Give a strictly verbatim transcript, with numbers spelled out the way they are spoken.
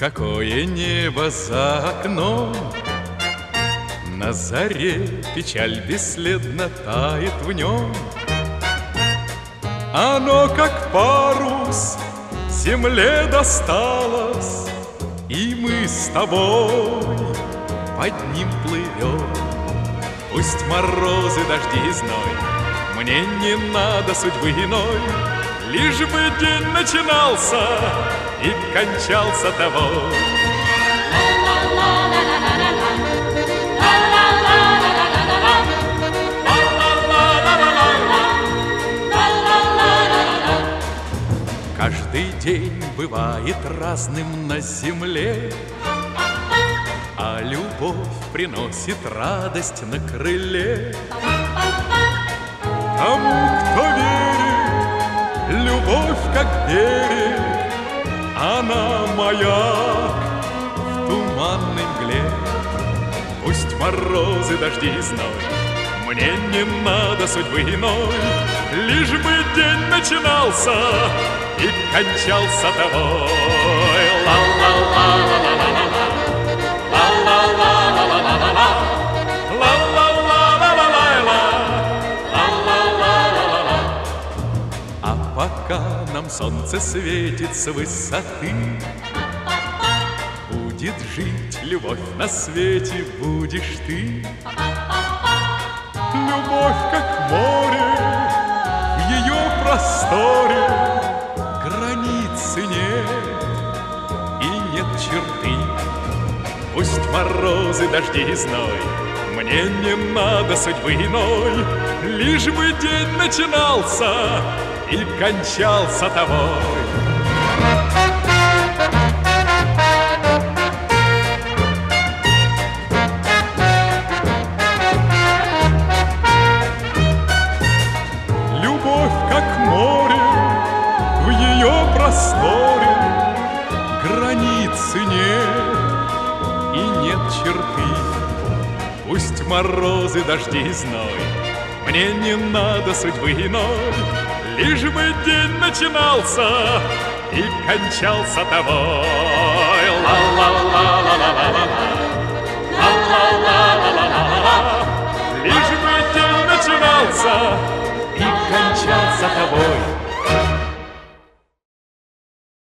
Какое небо за окном, на заре печаль бесследно тает в нем. Оно, как парус, земле досталось, и мы с тобой под ним плывем. Пусть морозы, дожди и зной, мне не надо судьбы иной, лишь бы день начинался и кончался тобой. Каждый день бывает разным на земле, а любовь приносит радость на крыле. Тому, кто верит, любовь как берег, она маяк в туманной мгле. Пусть морозы, дожди и зной, мне не надо судьбы иной, лишь бы день начинался и кончался тобой. Ла-ла-ла-ла-ла-ла-ла, ла-ла-ла-ла-ла-ла-ла, ла-ла-ла-ла-ла-ла-ла, ла-ла-ла-ла-ла-ла. А пока нам солнце светит с высоты, будет жить любовь на свете, будешь ты. Любовь, как море, в ее просторе границы нет и нет черты. Пусть морозы, дожди и зной, мне не надо судьбы иной, лишь бы день начинался и кончался тобой. Просторе границы нет и нет черты. Пусть морозы, дожди и зной, мне не надо судьбы иной, лишь бы день начинался и кончался тобой. Ла-ла-ла-ла-ла-ла-ла, ла-ла-ла-ла-ла-ла, лишь бы день начинался и кончался тобой.